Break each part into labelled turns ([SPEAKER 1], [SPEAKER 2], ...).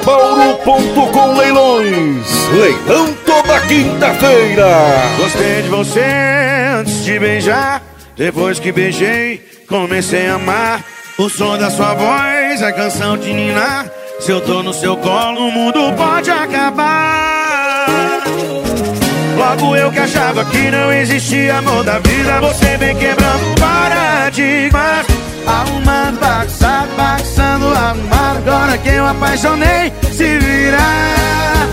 [SPEAKER 1] Bauru.com Leilões. Leilão toda quinta-feira.
[SPEAKER 2] Gostei de você antes de beijar. Depois que beijei, comecei a amar. O som da sua voz é canção de ninar. Se eu tô no seu colo, o mundo pode acabar. Logo eu que achava que não existia amor da vida, você vem quebrando paradigmas. Arrumando, bagunçado, bagunçando, arrumado. Agora que eu apaixonei, se virar.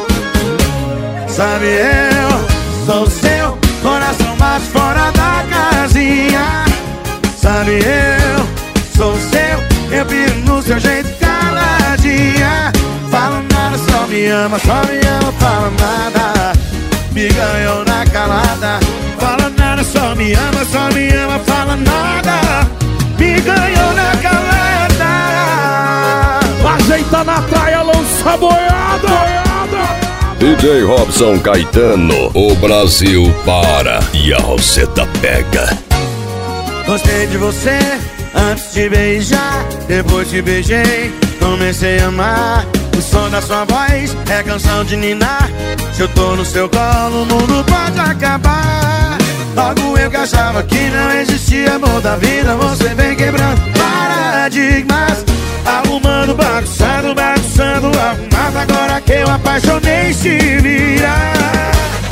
[SPEAKER 2] Sabe, eu sou seu, coração bate fora da casinha. Sabe, eu sou seu, eu piro no seu jeito caladinha. Fala nada, só me ama, fala nada. Me ganhou na calada. Fala nada, só me ama, fala nada. Me ganhou na calada.
[SPEAKER 1] Ajeita na praia, lança a boiada.
[SPEAKER 3] DJ Robson Caetano, o Brasil para e a Roseta pega.
[SPEAKER 2] Gostei de você antes de beijar. Depois que beijei, comecei a amar. O som da sua voz é canção de ninar. Se eu tô no seu colo, o mundo pode acabar. Logo eu que achava que não existia amor da vida, você vem quebrando paradigmas. Arrumando, bagunçando, bagunçando, arrumado. Agora que eu apaixonei, se virar.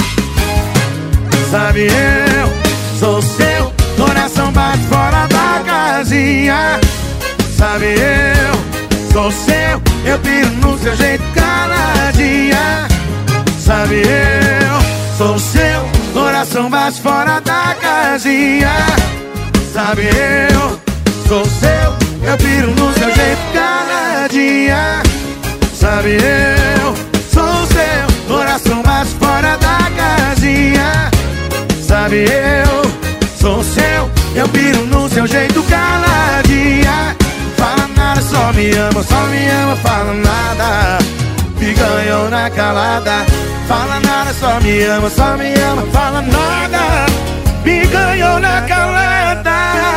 [SPEAKER 2] Sabe, eu sou seu, coração bate fora da casinha. Sabe, eu sou seu, eu piro no seu jeito caladinha. Sabe, eu sou seu, coração bate fora da casinha. Sabe, eu sou seu, eu piro no seu jeito caladinha. Sabe, eu sou seu, coração bate fora da casinha. Sabe, eu sou seu, eu piro no seu jeito caladinha. Fala nada, só me ama, fala nada. Me ganhou na calada. Fala nada, só me ama, fala nada. Me ganhou na calada.